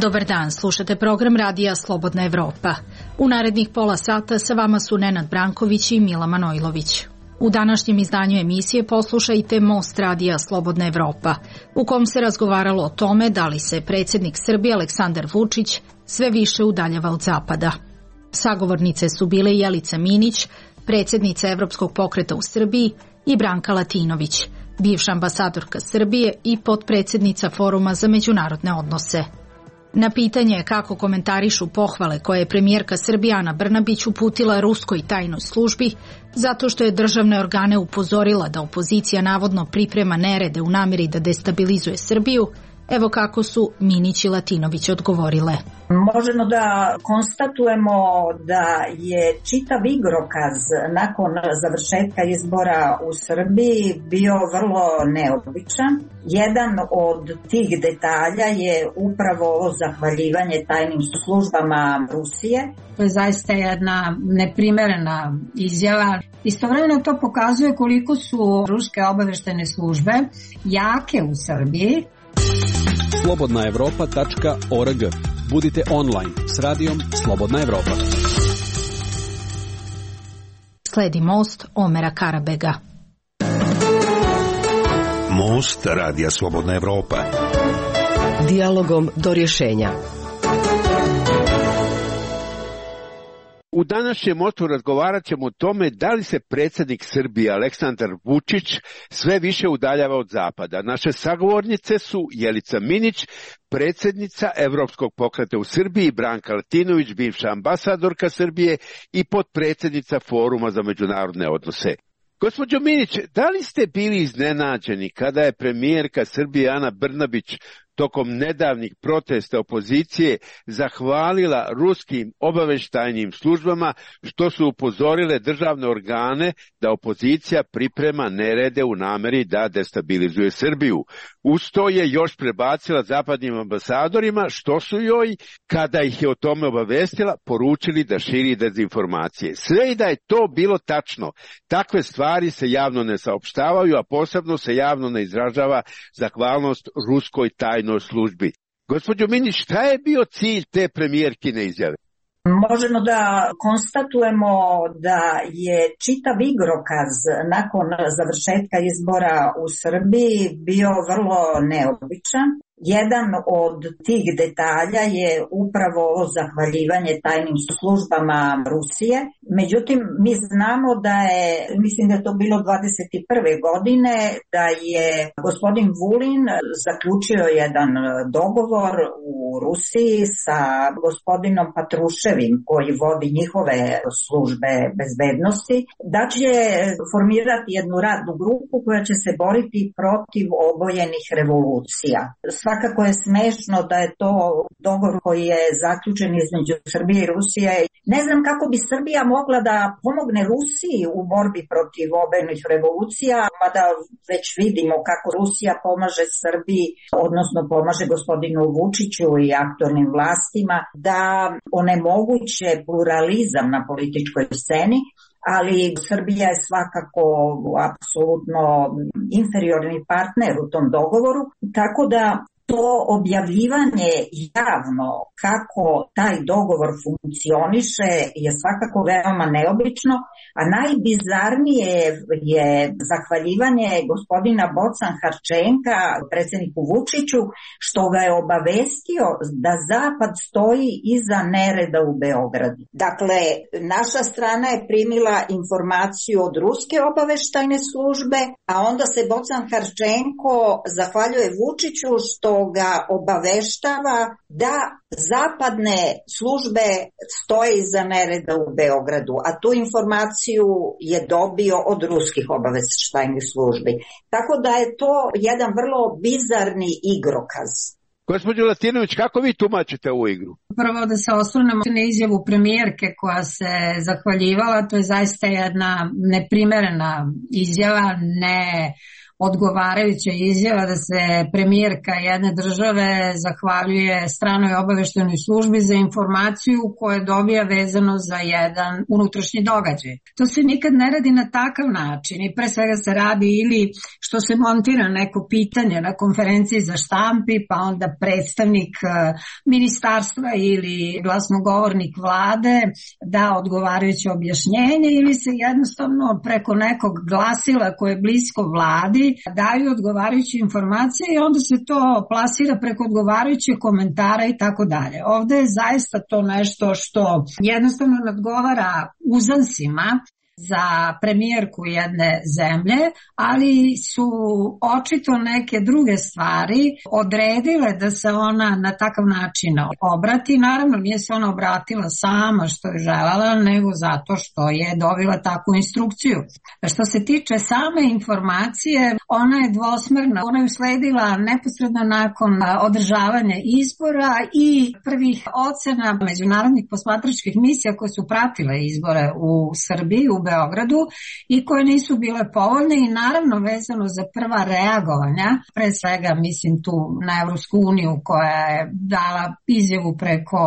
Dobar dan, slušate program Radija Slobodna Evropa. U narednih pola sata sa vama su Nenad Branković i Mila Manojlović. U današnjem izdanju emisije poslušajte Most Radija Slobodna Evropa, u kom se razgovaralo o tome da li se predsjednik Srbije Aleksandar Vučić sve više udaljava od Zapada. Sagovornice su bile Jelica Minić, predsjednica Evropskog pokreta u Srbiji, i Branka Latinović, bivša ambasadorka Srbije i potpredsjednica Foruma za međunarodne odnose. Na pitanje kako komentarišu pohvale koje je premijerka Srbije Ana Brnabić uputila ruskoj tajnoj službi zato što je državne organe upozorila da opozicija navodno priprema nerede u namjeri da destabilizuje Srbiju, evo kako su Minić i Latinović odgovorile. Možemo da konstatujemo da je čitav igrokaz nakon završetka izbora u Srbiji bio vrlo neobičan. Jedan od tih detalja je upravo ovo zahvaljivanje tajnim službama Rusije. To je zaista jedna neprimerena izjava. Istovremeno to pokazuje koliko su ruske obaveštajne službe jake u Srbiji. Slobodnaevropa.org. Budite online s radijom Slobodna Evropa. Sledi Most Omera Karabega. Most Radija Slobodna Evropa. Dijalogom do rješenja. U današnjem mostu razgovarat ćemo o tome da li se predsjednik Srbije Aleksandar Vučić sve više udaljava od Zapada. Naše sagovornice su Jelica Minić, predsjednica Evropskog pokreta u Srbiji, Branka Latinović, bivša ambasadorka Srbije i potpredsjednica Foruma za međunarodne odnose. Gospođo Minić, da li ste bili iznenađeni kada je premijerka Srbije Ana Brnabić tokom nedavnih protesta opozicije zahvalila ruskim obavještajnim službama što su upozorile državne organe da opozicija priprema nerede u namjeri da destabilizuje Srbiju? Uz to je još prebacila zapadnim ambasadorima što su joj, kada ih je o tome obavestila, poručili da širi dezinformacije. Sve i da je to bilo tačno, takve stvari se javno ne saopštavaju, a posebno se javno ne izražava zahvalnost ruskoj tajnoj službi. Gospođo Minić, šta je bio cilj te premijerkine izjave? Možemo da konstatujemo da je čitav igrokaz nakon završetka izbora u Srbiji bio vrlo neobičan. Jedan od tih detalja je upravo ovo zahvaljivanje tajnim službama Rusije. Međutim, mi znamo da je, mislim da je to bilo 21. godine, da je gospodin Vulin zaključio jedan dogovor u Rusiji sa gospodinom Patruševim, koji vodi njihove službe bezbednosti, da će formirati jednu radnu grupu koja će se boriti protiv obojenih revolucija. Svakako je smešno da je to dogovor koji je zaključen između Srbije i Rusije. Ne znam kako bi Srbija mogla da pomogne Rusiji u borbi protiv obojenih revolucija, mada već vidimo kako Rusija pomaže Srbiji, odnosno pomaže gospodinu Vučiću i aktualnim vlastima da onemoguće pluralizam na političkoj sceni, ali Srbija je svakako apsolutno inferiorni partner u tom dogovoru, tako da to objavljivanje javno kako taj dogovor funkcioniše je svakako veoma neobično, a najbizarnije je zahvaljivanje gospodina Bocan Harčenka, predsjedniku Vučiću, što ga je obavestio da Zapad stoji iza nereda u Beogradu. Dakle, naša strana je primila informaciju od ruske obaveštajne službe, a onda se Bocan Harčenko zahvaljuje Vučiću što ga obaveštava da zapadne službe stoje iza nereda u Beogradu, a tu informaciju je dobio od ruskih obaveštajnih službi. Tako da je to jedan vrlo bizarni igrokaz. Gospođo Latinović, kako vi tumačite ovu igru? Prvo da se osvrnemo na izjavu premijerke koja se zahvaljivala, to je zaista jedna neprimerena izjava, ne odgovarajuća izjava da se premijerka jedne države zahvaljuje stranoj obaveštajnoj službi za informaciju koju dobija vezano za jedan unutrašnji događaj. To se nikad ne radi na takav način i pre svega se radi ili što se montira neko pitanje na konferenciji za štampi, pa onda predstavnik ministarstva ili glasnogovornik vlade da odgovarajuće objašnjenje, ili se jednostavno preko nekog glasila koje je blisko vladi daju odgovarajuće informacije i onda se to plasira preko odgovarajućih komentara i tako dalje. Ovde je zaista to nešto što jednostavno nadgovara uzansima za premijerku jedne zemlje, ali su očito neke druge stvari odredile da se ona na takav način obrati. Naravno, nije se ona obratila sama što je želela, nego zato što je dobila takvu instrukciju. Što se tiče same informacije, ona je dvosmerna. Ona je usledila neposredno nakon održavanja izbora i prvih ocena međunarodnih posmatračkih misija koje su pratile izbore u Srbiji, u Beogradu, i koje nisu bile povoljne i naravno vezano za prva reagovanja, pre svega mislim tu na Evropsku uniju koja je dala izjavu preko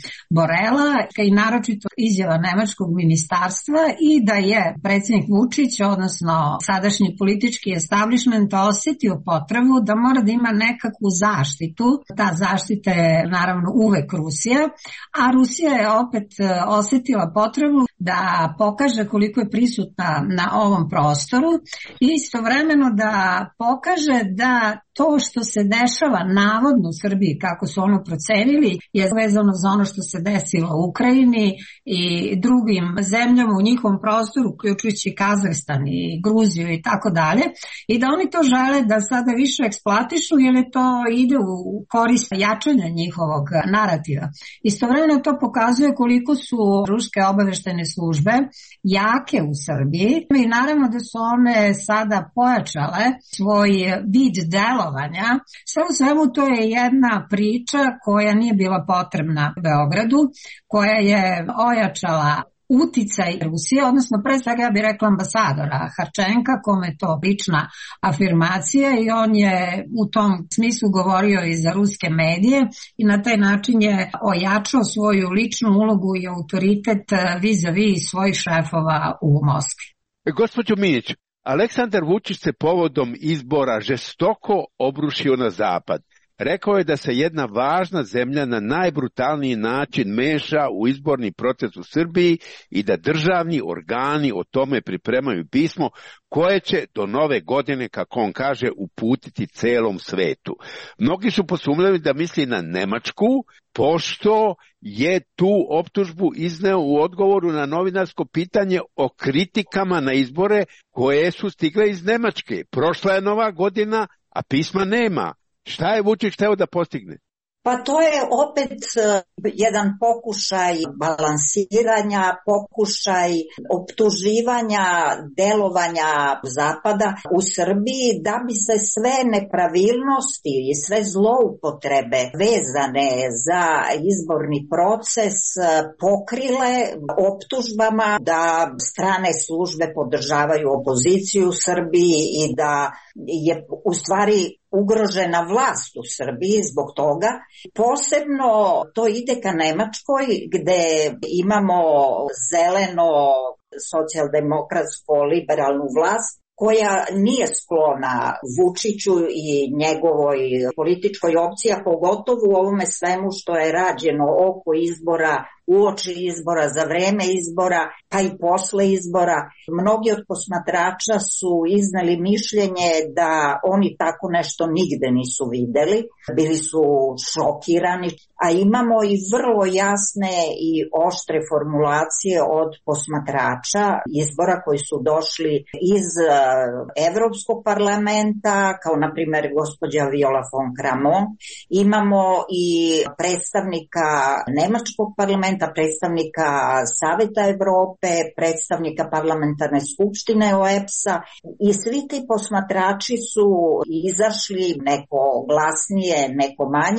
Borela i naročito izjava nemačkog ministarstva i da je predsjednik Vučić, odnosno sadašnji politički establishment, osetio potrebu da mora da ima nekakvu zaštitu. Ta zaštita je naravno uvek Rusija, a Rusija je opet osetila potrebu da pokaže koliko je prisutna na ovom prostoru i istovremeno da pokaže da to što se dešava navodno u Srbiji, kako su ono procenili, je vezano za ono što se desilo u Ukrajini i drugim zemljama u njihovom prostoru, uključujući Kazahstan i Gruziju i tako dalje, i da oni to žele da sada više eksploatišu jer je to ide u korist jačanja njihovog narativa. Istovremeno to pokazuje koliko su ruske obaveštajne službe jake u Srbiji i naravno da su one sada pojačale svoj vid delovanja. Sve u svemu to je jedna priča koja nije bila potrebna Beogradu, koja je ojačala uticaj Rusije, odnosno pre svega ja bih rekla ambasadora Harčenka, kome je to lična afirmacija i on je u tom smislu govorio i za ruske medije i na taj način je ojačao svoju ličnu ulogu i autoritet vis-a-vis svojih šefova u Moskvi. Gospođo Minić, Aleksandar Vučić se povodom izbora žestoko obrušio na zapad. Rekao je da se jedna važna zemlja na najbrutalniji način meša u izborni proces u Srbiji i da državni organi o tome pripremaju pismo koje će do nove godine, kako on kaže, uputiti celom svetu. Mnogi su posumnjali da misli na Nemačku, pošto je tu optužbu izneo u odgovoru na novinarsko pitanje o kritikama na izbore koje su stigle iz Nemačke. Prošla je nova godina, a pisma nema. Šta je Vučić hteo da postigne? Pa to je opet jedan pokušaj balansiranja, pokušaj optuživanja delovanja Zapada u Srbiji da bi se sve nepravilnosti i sve zloupotrebe vezane za izborni proces pokrile optužbama da strane službe podržavaju opoziciju u Srbiji i da je u stvari ugrožena vlast u Srbiji zbog toga. Posebno to ide ka Nemačkoj gde imamo zeleno socijaldemokratsko liberalnu vlast koja nije sklona Vučiću i njegovoj političkoj opciji, a pogotovo u ovome svemu što je rađeno oko izbora, uoči izbora, za vreme izbora, pa i posle izbora. Mnogi od posmatrača su izneli mišljenje da oni tako nešto nigde nisu videli, bili su šokirani, a imamo i vrlo jasne i oštre formulacije od posmatrača izbora koji su došli iz Evropskog parlamenta, kao na primjer gospođa Viola von Kramon. Imamo i predstavnika Nemačkog parlamenta, predstavnika Saveta Evrope, predstavnika parlamentarne skupštine OEBS-a i svi ti posmatrači su izašli, neko glasnije, neko manje,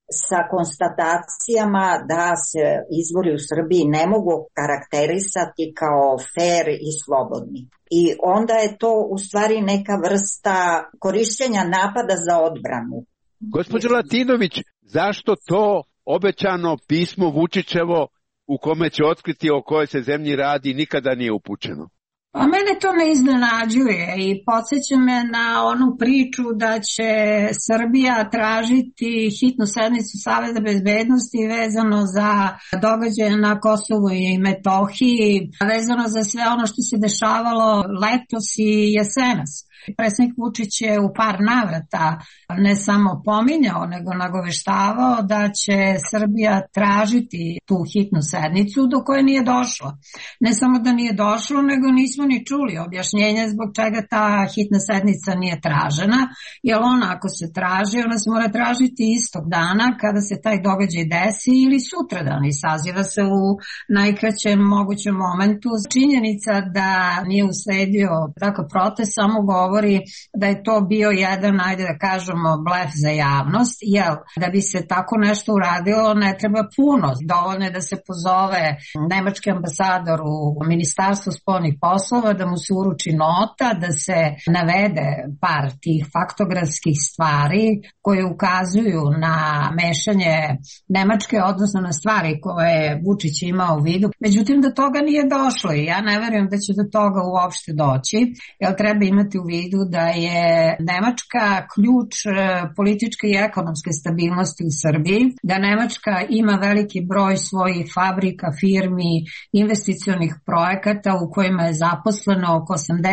sa konstatacijama da se izbori u Srbiji ne mogu karakterisati kao fer i slobodni. I onda je to u stvari neka vrsta korišćenja napada za odbranu. Gospođo Latinović, zašto to obećano pismo Vučićevo u kome će otkriti o kojoj se zemlji radi nikada nije upućeno? A mene to ne iznenađuje i podsjeća me na onu priču da će Srbija tražiti hitnu sednicu Saveta bezbednosti vezano za događaje na Kosovu i Metohiji, vezano za sve ono što se dešavalo letos i jesenas. Predsednik Vučić je u par navrata ne samo pominjao, nego nagoveštavao da će Srbija tražiti tu hitnu sednicu do koje nije došlo. Ne samo da nije došlo, nego nismo ni čuli objašnjenje zbog čega ta hitna sednica nije tražena, jer ona ako se traži, ona se mora tražiti istog dana kada se taj događaj desi ili sutradan i saziva se u najkraćem mogućem momentu. Činjenica da nije usledio takav protest samo govori da je to bio jedan, ajde da kažemo, blef za javnost, jer da bi se tako nešto uradilo ne treba puno. Dovoljno je da se pozove nemački ambasador u Ministarstvu spoljnih poslova, da mu se uruči nota, da se navede par tih faktografskih stvari koje ukazuju na mešanje Nemačke, odnosno na stvari koje je Vučić imao u vidu. Međutim, do toga nije došlo i ja ne verujem da će do toga uopšte doći, jer treba imati u vidu da je Nemačka ključ političke i ekonomske stabilnosti u Srbiji, da Nemačka ima veliki broj svojih fabrika, firmi, investicionih projekata u kojima je zaposleno oko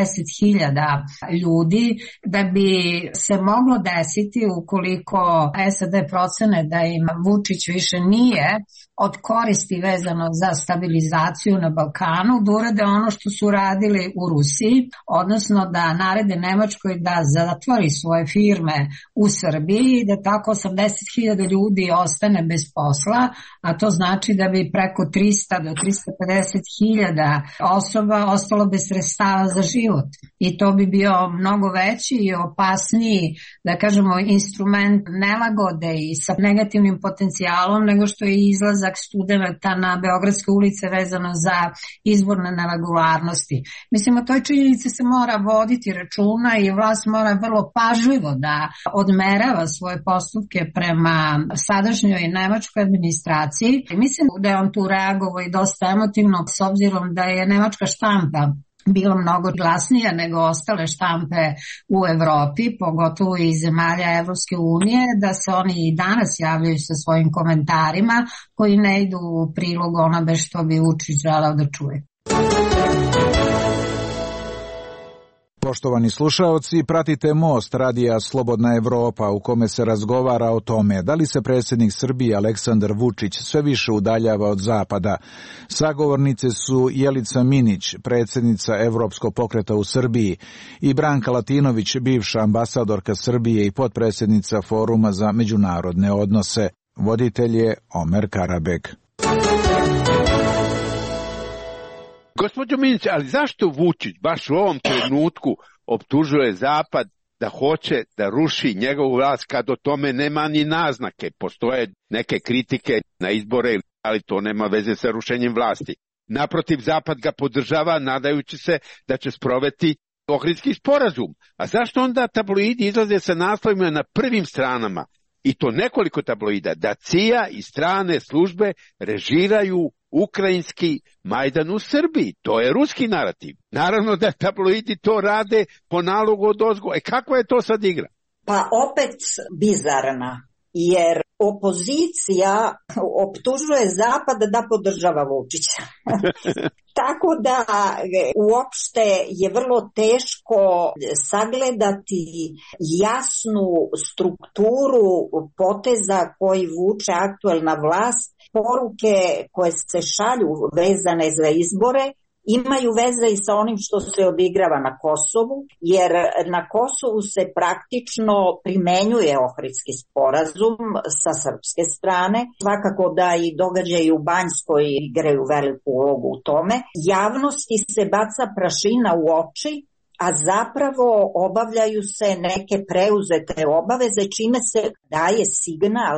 80.000 ljudi, da bi se moglo desiti ukoliko SAD procene da im Vučić više nije od koristi vezano za stabilizaciju na Balkanu, da urade ono što su radili u Rusiji, odnosno da narede Nemačkoj da zatvori svoje firme u Srbiji i da tako 80.000 ljudi ostane bez posla, a to znači da bi preko 300 do 350.000 osoba ostalo bez sredstava za život. I to bi bio mnogo veći i opasniji, da kažemo, instrument nelagode i sa negativnim potencijalom nego što je izlazak studenata na beogradske ulice vezano za izborne neregularnosti. Mislim, o toj činjenici se mora voditi računa i vlast mora vrlo pažljivo da odmerava svoje postupke prema sadašnjoj nemačkoj administraciji. Mislim da je on tu reagovao i dosta emotivno, s obzirom da je nemačka štampa bila mnogo glasnija nego ostale štampe u Evropi, pogotovo iz zemalja Evropske unije, da se oni i danas javljaju sa svojim komentarima koji ne idu u prilog onome što bi Vučić želeo da čuje. Poštovani slušaoci, pratite Most radija Slobodna Evropa u kome se razgovara o tome da li se predsjednik Srbije Aleksandar Vučić sve više udaljava od Zapada. Sagovornice su Jelica Minić, predsjednica Evropskog pokreta u Srbiji, i Branka Latinović, bivša ambasadorka Srbije i potpredsjednica Foruma za međunarodne odnose. Voditelj je Omer Karabek. Gospođo Minić, ali zašto Vučić baš u ovom trenutku optužuje Zapad da hoće da ruši njegovu vlast kad o tome nema ni naznake? Postoje neke kritike na izbore, ali to nema veze sa rušenjem vlasti. Naprotiv, Zapad ga podržava nadajući se da će sprovesti Ohridski sporazum. A zašto onda tabloidi izlaze sa naslovima na prvim stranama, i to nekoliko tabloida, da CIA i strane službe režiraju ukrajinski Majdan u Srbiji? To je ruski narativ. Naravno da tabloidi to rade po nalogu odozgo. Kakva je to sad igra? Pa opet bizarna, jer opozicija optužuje Zapad da podržava Vučića. Tako da uopšte je vrlo teško sagledati jasnu strukturu poteza koji vuče aktuelna vlast. Poruke koje se šalju vezane za izbore imaju veze i sa onim što se odigrava na Kosovu, jer na Kosovu se praktično primenjuje Ohridski sporazum sa srpske strane. Svakako da i događaji u Banjskoj igraju veliku ulogu u tome. Javnosti se baca prašina u oči, a zapravo obavljaju se neke preuzete obaveze, čime se daje signal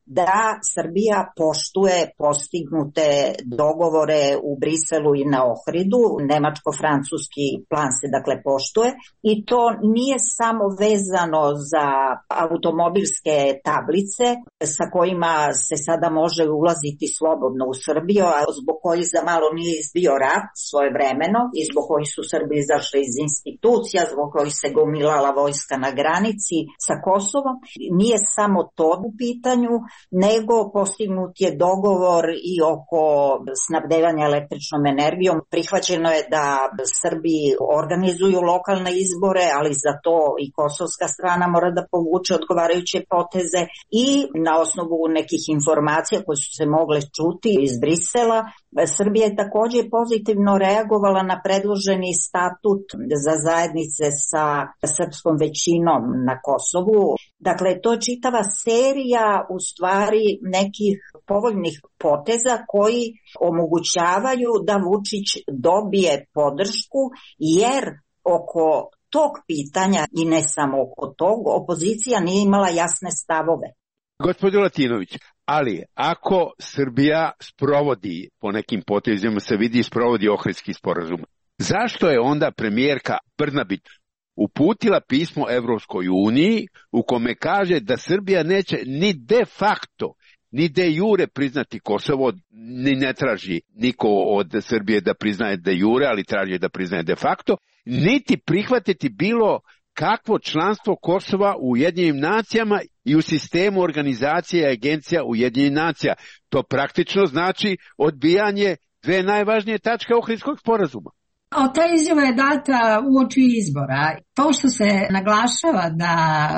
da Srbija poštuje postignute dogovore u Briselu i na Ohridu. Nemačko-francuski plan se dakle poštuje i to nije samo vezano za automobilske tablice sa kojima se sada može ulaziti slobodno u Srbiju, a zbog kojih za malo nije izbio rat svojevremeno i zbog kojih su Srbi izašli iz institucija, zbog kojih se gomilala vojska na granici sa Kosovom. Nije samo to u pitanju, nego postignut je dogovor i oko snabdevanja električnom energijom. Prihvaćeno je da Srbi organizuju lokalne izbore, ali za to i kosovska strana mora da povuče odgovarajuće poteze i na osnovu nekih informacija koje su se mogle čuti iz Brisela, Srbija je takođe pozitivno reagovala na predloženi statut za zajednice sa srpskom većinom na Kosovu. Dakle, to je čitava serija u stvari nekih povoljnih poteza koji omogućavaju da Vučić dobije podršku, jer oko tog pitanja i ne samo oko tog, opozicija nije imala jasne stavove. Gospodin Latinović, ali ako Srbija sprovodi, po nekim potezima se vidi, sprovodi Ohridski sporazum, zašto je onda premijerka Brnabić uputila pismo Evropskoj uniji u kome kaže da Srbija neće ni de facto ni de jure priznati Kosovo, ni ne traži niko od Srbije da priznaje de jure, ali traži da priznaje de facto, niti prihvatiti bilo kakvo članstvo Kosova u Ujedinjenim nacijama i u sistemu organizacije i agencija Ujedinjenih nacija. To praktično znači odbijanje dve najvažnije tačke Ohridskog sporazuma. A ta izjava je data uoči izbora. To što se naglašava da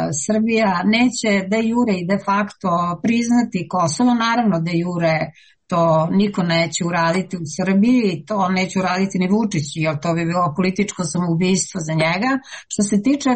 Srbija neće de jure i de facto priznati Kosovo, naravno de jure to niko neće uraditi u Srbiji, to neće uraditi ni Vučić, jer to bi bilo političko samoubistvo za njega. Što se tiče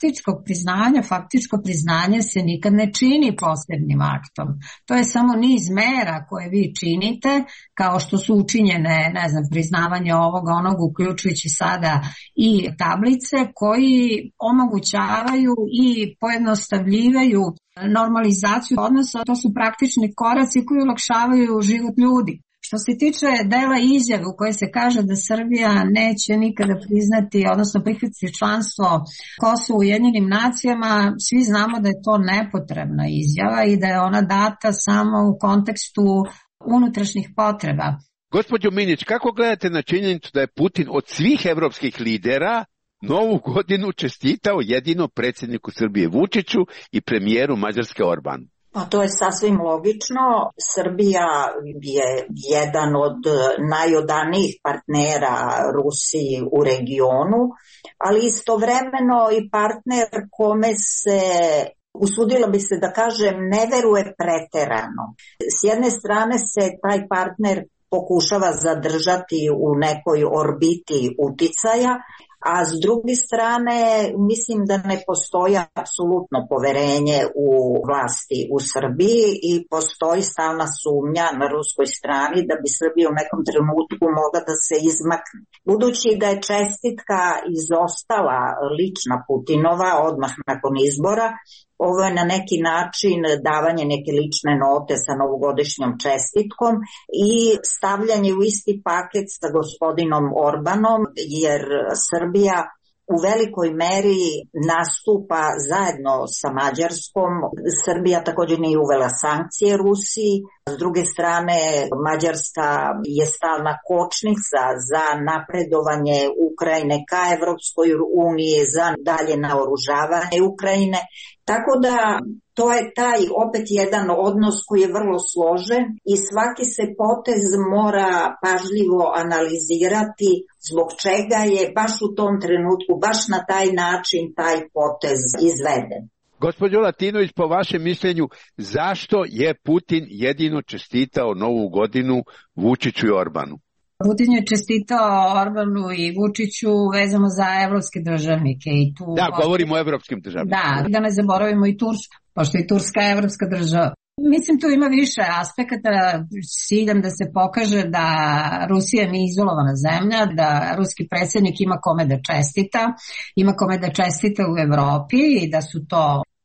faktičko priznanje se nikad ne čini posebnim aktom. To je samo niz mera koje vi činite, kao što su učinjene, priznavanje ovoga, onog, uključujući sada i tablice, koji omogućavaju i pojednostavljivaju normalizaciju odnosa. To su praktični koraci koji olakšavaju život ljudi. Što se tiče dela izjave u kojoj se kaže da Srbija neće nikada priznati, odnosno prihvatiti članstvo Kosova u Ujedinjenim nacijama, svi znamo da je to nepotrebna izjava i da je ona data samo u kontekstu unutrašnjih potreba. Gospođo Minić, kako gledate na činjenicu da je Putin od svih evropskih lidera Novu godinu čestitao jedino predsjedniku Srbije Vučiću i premijeru Mađarske Orbanu? Pa to je sasvim logično. Srbija je jedan od najodanijih partnera Rusiji u regionu, ali istovremeno i partner kome se, usudila bi se da kažem, ne veruje preterano. S jedne strane se taj partner pokušava zadržati u nekoj orbiti uticaja, a s druge strane mislim da ne postoji apsolutno poverenje u vlasti u Srbiji i postoji stalna sumnja na ruskoj strani da bi Srbija u nekom trenutku mogla da se izmakne. Budući da je čestitka izostala lična Putinova odmah nakon izbora, ovo je na neki način davanje neke lične note sa novogodišnjom čestitkom i stavljanje u isti paket sa gospodinom Orbanom, jer Srbija u velikoj meri nastupa zajedno sa Mađarskom. Srbija također nije uvela sankcije Rusiji. S druge strane, Mađarska je stalna kočnica za napredovanje Ukrajine ka Evropskoj uniji, za dalje naoružavanje Ukrajine. Tako da to je taj opet jedan odnos koji je vrlo složen i svaki se potez mora pažljivo analizirati zbog čega je baš u tom trenutku, baš na taj način taj potez izveden. Gospođo Latinović, po vašem mišljenju, zašto je Putin jedino čestitao Novu godinu Vučiću i Orbanu? Putin je čestitao Orbanu i Vučiću vezano za evropske državnike. I tu govorimo o evropskim državnicima. Da ne zaboravimo i Tursku, pošto je Turska evropska država. Mislim, tu ima više aspekata, ciljem da se pokaže da Rusija nije izolovana zemlja, da ruski predsjednik ima kome da čestita u Evropi i da su to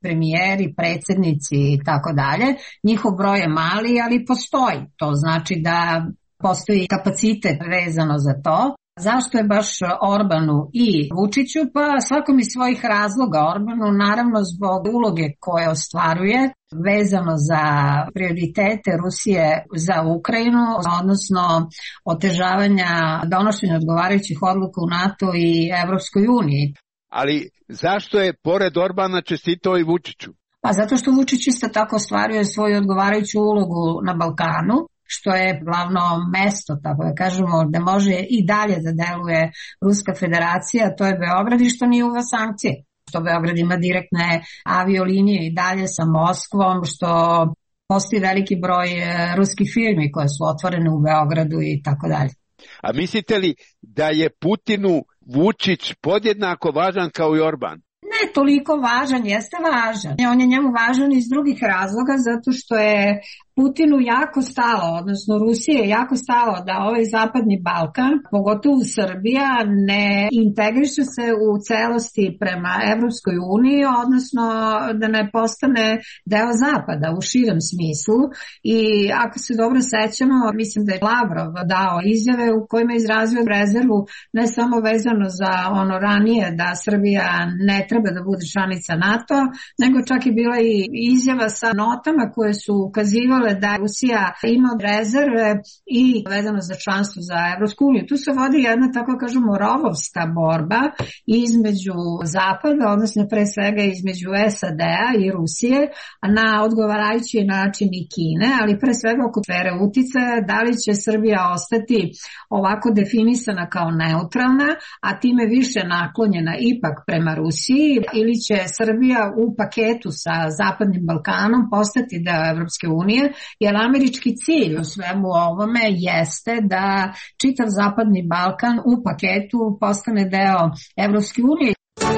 premijeri, predsjednici i tako dalje. Njihov broj je mali, ali postoji. To znači da postoji kapacitet vezano za to. Zašto je baš Orbanu i Vučiću? Pa svakom iz svojih razloga. Orbanu naravno zbog uloge koje ostvaruje vezano za prioritete Rusije za Ukrajinu, odnosno otežavanja donošenja odgovarajućih odluka u NATO i Evropskoj uniji. Ali zašto je pored Orbana čestitao i Vučiću? Pa zato što Vučić isto tako ostvaruje svoju odgovarajuću ulogu na Balkanu, što je glavno mesto, tako da kažemo, da može i dalje da deluje Ruska federacija, to je Beograd, i što nije uveo sankcije. Što Beograd ima direktne aviolinije i dalje sa Moskvom, što postoji veliki broj ruskih firmi koje su otvorene u Beogradu i tako dalje. A mislite li da je Putinu Vučić podjednako važan kao i Orban? Ne toliko važan, jeste važan. On je njemu važan iz drugih razloga, zato što je Putinu jako stalo, odnosno Rusije je jako stalo da ovaj zapadni Balkan, pogotovo Srbija, ne integriše se u celosti prema Evropskoj uniji, odnosno da ne postane deo zapada u širem smislu. I ako se dobro sećamo, mislim da je Lavrov dao izjave u kojima je izrazio rezervu ne samo vezano za ono ranije da Srbija ne treba da bude članica NATO, nego čak je bila i izjava sa notama koje su ukazivale da Rusija ima rezerve i vezano za članstvo za Evropsku uniju. Tu se vodi jedna, tako kažemo, rovovska borba između Zapada, odnosno pre svega između SAD-a i Rusije, na odgovarajući način i Kine, ali pre svega oko sfere uticaja, da li će Srbija ostati ovako definisana kao neutralna, a time više naklonjena ipak prema Rusiji, ili će Srbija u paketu sa Zapadnim Balkanom postati deo Evropske unije, jer američki cilj u svemu ovome jeste da čitav Zapadni Balkan u paketu postane deo Evropske unije.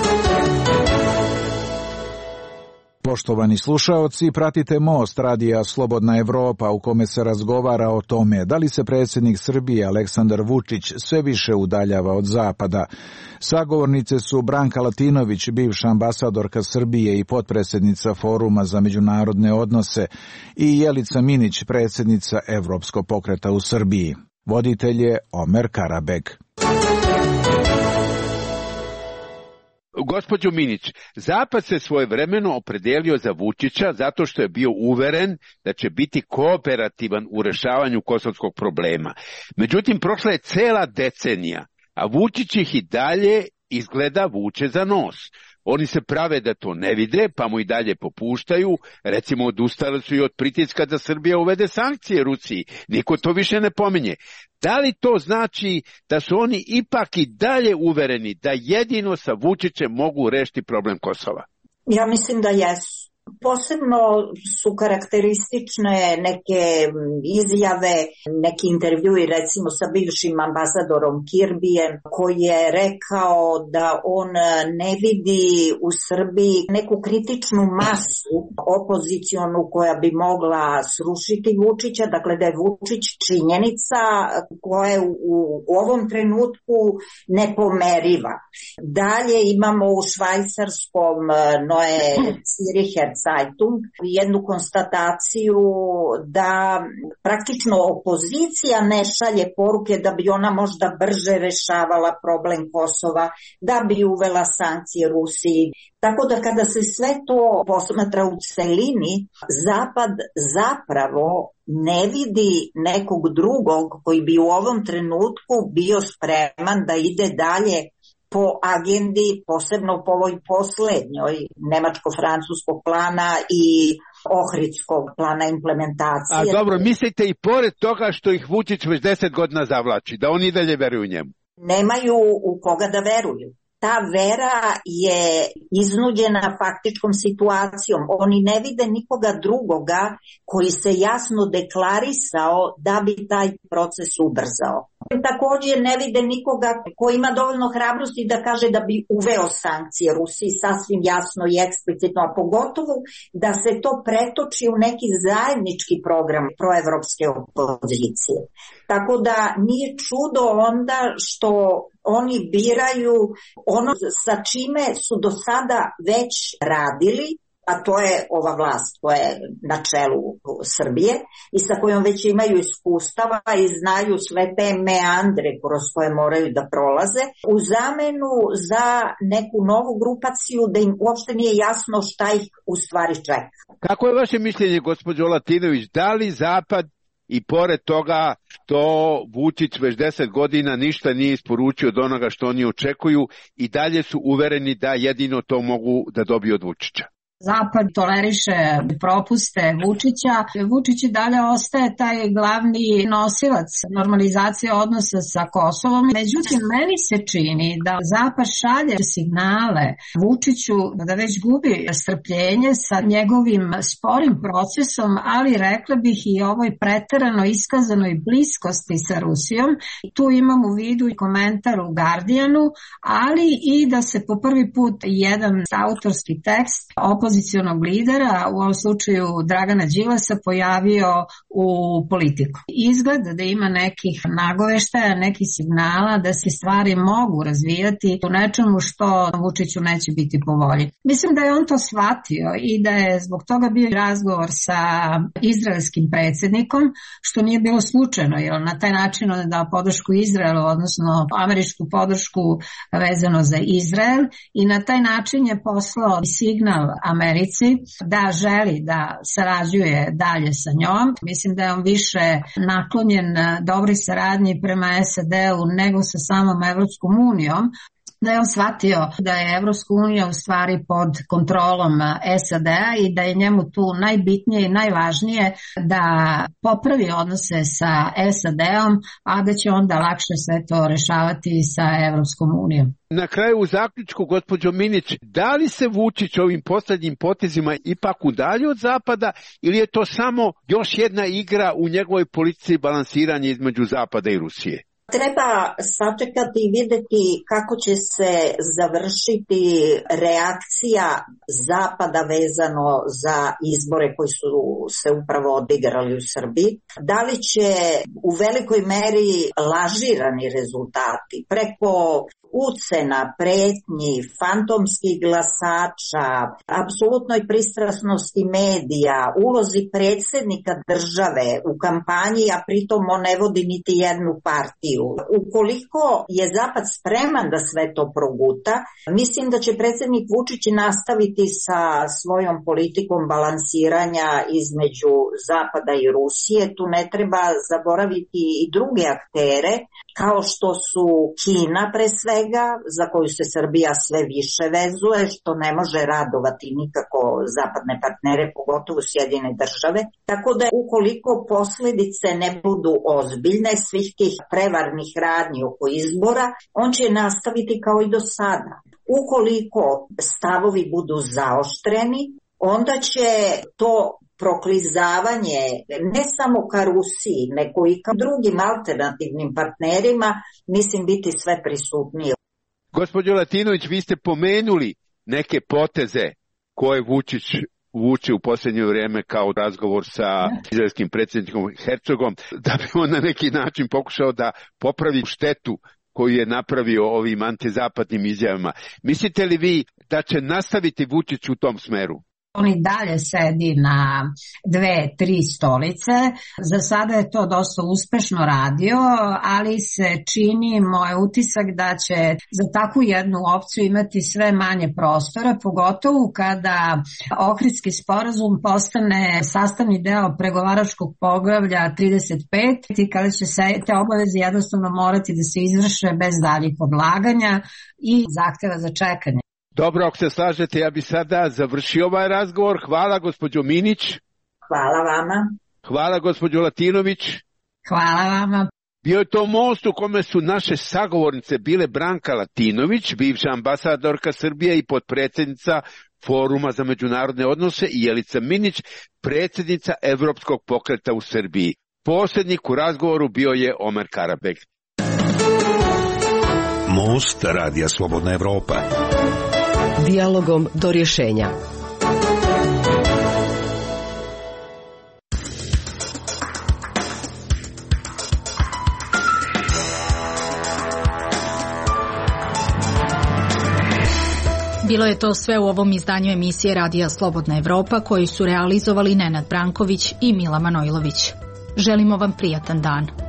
Poštovani slušaoci, pratite Most radija Slobodna Evropa u kome se razgovara o tome da li se predsjednik Srbije Aleksandar Vučić sve više udaljava od Zapada. Sagovornice su Branka Latinović, bivša ambasadorka Srbije i potpredsjednica Foruma za međunarodne odnose, i Jelica Minić, predsjednica Evropskog pokreta u Srbiji. Voditelj je Omer Karabeg. Gospođo Minić, Zapad se svojevremeno opredelio za Vučića zato što je bio uveren da će biti kooperativan u rešavanju kosovskog problema. Međutim, prošla je cela decenija, a Vučić ih i dalje izgleda vuče za nos. Oni se prave da to ne vide, pa mu i dalje popuštaju. Recimo, odustali su i od pritiska da Srbija uvede sankcije Rusiji. Niko to više ne pominje. Da li to znači da su oni ipak i dalje uvereni da jedino sa Vučićem mogu rešiti problem Kosova? Ja mislim da jesu. Posebno su karakteristične neke izjave, neki intervjui recimo sa bivšim ambasadorom Kirbijem, koji je rekao da on ne vidi u Srbiji neku kritičnu masu opozicionu koja bi mogla srušiti Vučića, dakle da je Vučić činjenica koja je u ovom trenutku nepomeriva. Dalje imamo u švajcarskom Neue Zürcher Zeitung jednu konstataciju da praktično opozicija ne šalje poruke da bi ona možda brže rešavala problem Kosova, da bi uvela sankcije Rusiji. Tako da kada se sve to posmatra u celini, Zapad zapravo ne vidi nekog drugog koji bi u ovom trenutku bio spreman da ide dalje po agendi, posebno po ovoj poslednjoj nemačko-francuskog plana i ohridskog plana implementacije. A dobro, mislite i pored toga što ih Vučić već 10 godina zavlači, da oni dalje veruju njemu? Nemaju u koga da veruju. Ta vera je iznuđena faktičkom situacijom. Oni ne vide nikoga drugoga koji se jasno deklarisao da bi taj proces ubrzao. Također ne vide nikoga koji ima dovoljno hrabrosti da kaže da bi uveo sankcije Rusiji sasvim jasno i eksplicitno, a pogotovo da se to pretoči u neki zajednički program proevropske opozicije. Tako da nije čudo onda što oni biraju ono sa čime su do sada već radili, a to je ova vlast koja je na čelu Srbije i sa kojom već imaju iskustava i znaju sve te meandre kroz koje moraju da prolaze, u zamenu za neku novu grupaciju da im uopšte nije jasno šta ih u stvari čeka. Kako je vaše mišljenje, gospođo Latinović, da li Zapad i pored toga što Vučić već 10 godina ništa nije isporučio od onoga što oni očekuju i dalje su uvereni da jedino to mogu da dobiju od Vučića? Zapad toleriše propuste Vučića. Vučić i dalje ostaje taj glavni nosilac normalizacije odnosa sa Kosovom. Međutim, meni se čini da Zapad šalje signale Vučiću da već gubi strpljenje sa njegovim sporim procesom, ali rekla bih i ovoj preterano iskazanoj bliskosti sa Rusijom. Tu imam u vidu i komentar u Guardianu, ali i da se po prvi put jedan autorski tekst opozicionog lidera, u ovom slučaju Dragana Đilasa, pojavio u Politiku. Izgleda da ima nekih nagoveštaja, nekih signala da se stvari mogu razvijati u nečemu što Vučiću neće biti po volji. Mislim da je on to shvatio i da je zbog toga bio razgovor sa izraelskim predsjednikom, što nije bilo slučajno, jer na taj način on je dao podršku Izraelu, odnosno američku podršku vezano za Izrael, i na taj način je poslao signal Americi da želi da sarađuje dalje sa njom. Mislim da je on više naklonjen dobroj saradnji prema SAD-u nego sa samom Evropskom unijom, da je on shvatio da je Evropska unija u stvari pod kontrolom SAD-a i da je njemu tu najbitnije i najvažnije da popravi odnose sa SAD-om, a da će onda lakše sve to rešavati sa Evropskom unijom. Na kraju u zaključku, gospođo Minić, da li se Vučić ovim posljednjim potezima ipak udalji od Zapada ili je to samo još jedna igra u njegovoj politici balansiranja između Zapada i Rusije? Treba sačekati i videti kako će se završiti reakcija Zapada vezano za izbore koji su se upravo odigrali u Srbiji. Da li će u velikoj meri lažirani rezultati preko ucena, pretnji, fantomskih glasača, apsolutnoj pristrasnosti medija, ulozi predsjednika države u kampanji, a pritom on ne vodi niti jednu partiju. Ukoliko je Zapad spreman da sve to proguta, mislim da će predsjednik Vučić nastaviti sa svojom politikom balansiranja između Zapada i Rusije. Tu ne treba zaboraviti i druge aktere, kao što su Kina pre svega, za koju se Srbija sve više vezuje, što ne može radovati nikako zapadne partnere, pogotovo Sjedinjene države. Tako da ukoliko posljedice ne budu ozbiljne svih tih prevarnih radnji oko izbora, on će nastaviti kao i do sada. Ukoliko stavovi budu zaoštreni, onda će to proklizavanje ne samo ka Rusiji, nego i ka drugim alternativnim partnerima, mislim, biti sve prisutnije. Gospođo Latinović, vi ste pomenuli neke poteze koje Vučić vuče u posljednje vrijeme kao razgovor sa izraelskim predsjednikom Herzogom, da bi on na neki način pokušao da popravi štetu koju je napravio ovim antizapadnim izjavama. Mislite li vi da će nastaviti Vučić u tom smeru? On i dalje sedi na 2-3 stolice. Za sada je to dosta uspešno radio, ali se čini moj utisak da će za takvu jednu opciju imati sve manje prostora, pogotovo kada Ohridski sporazum postane sastavni deo pregovaračkog poglavlja 35 i kada će se te obaveze jednostavno morati da se izvrše bez daljih odlaganja i zahteva za čekanje. Dobro, ako se slažete, ja bi sada završio ovaj razgovor. Hvala, gospođo Minić. Hvala vama. Hvala, gospođo Latinović. Hvala vama. Bio je to most u kome su naše sagovornice bile Branka Latinović, bivša ambasadorka Srbije i potpredsjednica Foruma za međunarodne odnose, i Jelica Minić, predsjednica Evropskog pokreta u Srbiji. Posrednik u razgovoru bio je Omer Karabek. Most Radija Slobodna Evropa. Dijalogom do rješenja. Bilo je to sve u ovom izdanju emisije Radija Slobodna Evropa koju su realizovali Nenad Branković i Mila Manojlović. Želimo vam prijatan dan.